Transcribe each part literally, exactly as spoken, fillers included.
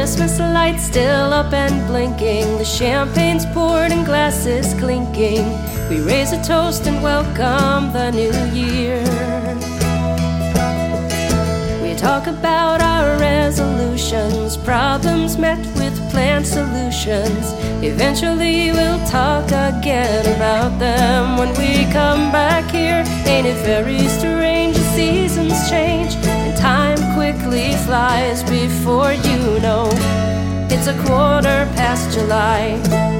Christmas lights still up and blinking, the champagne's poured and glasses clinking. We raise a toast and welcome the new year. We talk about our resolutions, problems met with planned solutions. Eventually we'll talk again about them when we come back here. Ain't it very strange? The seasons change and time quickly flies. Before you know, it's a quarter past July.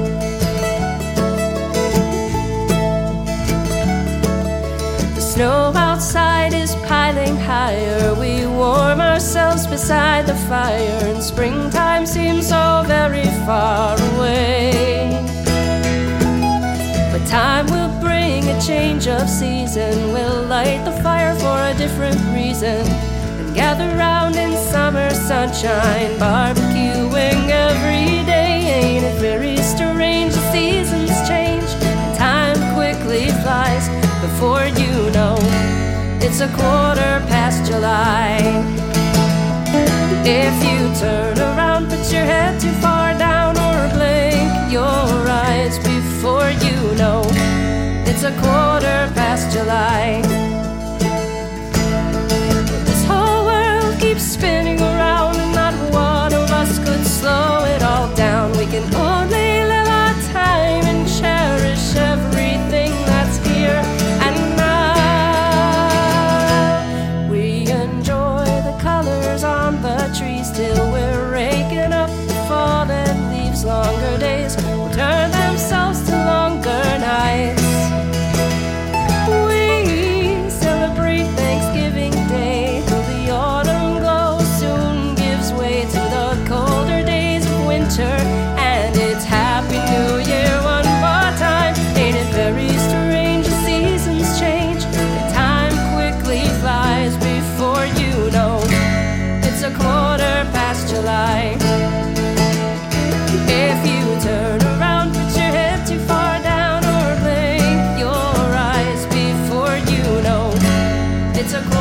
The snow outside is piling higher. We warm ourselves beside the fire, and springtime seems so very far away. But time will bring a change of season. We'll light the fire for a different reason, and gather round in summer sunshine, barbecuing every day. Ain't it very strange? The seasons change and time quickly flies. Before you know, it's a quarter past July. If you turn around, put your head too far down, or blink your eyes. Before you know, it's a quarter past July. This whole world keeps spinning around, and not one of us could slow it all down. We can only live our time and cherish everything that's here and now. We enjoy the colors on the trees till we're raking up the fallen leaves. Longer days will turn themselves to longer nights. We celebrate Thanksgiving Day till the autumn glow soon gives way to the colder days of winter. And it's Happy New Year one more time. Ain't it very strange? The seasons change and time quickly flies. Before you know, it's a quarter past July. If you turn around, put your head too far down, or blink your eyes. Before you know, it's a quarter